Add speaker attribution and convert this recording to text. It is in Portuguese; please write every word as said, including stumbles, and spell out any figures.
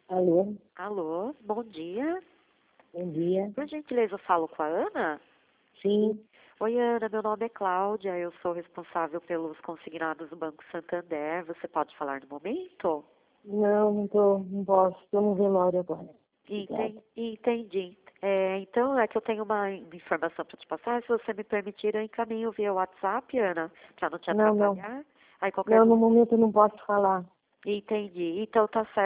Speaker 1: Alô,
Speaker 2: Alô, bom dia.
Speaker 1: bom dia.
Speaker 2: Por gentileza, eu falo com a Ana?
Speaker 1: Sim,
Speaker 2: Oi, Ana, meu nome é Cláudia, eu sou responsável pelos consignados do Banco Santander. Você pode falar no momento?
Speaker 1: não, não tô, não posso, estou no velório agora. Obrigada.
Speaker 2: Enten- Entendi. É, então, é que eu tenho uma informação para te passar. Se você me permitir, eu encaminho via WhatsApp, Ana, para não te
Speaker 1: Não, não,
Speaker 2: atrapalhar. Aí qualquer
Speaker 1: não, no
Speaker 2: dúvida.
Speaker 1: momento eu não posso falar.
Speaker 2: Entendi. Então, tá certo.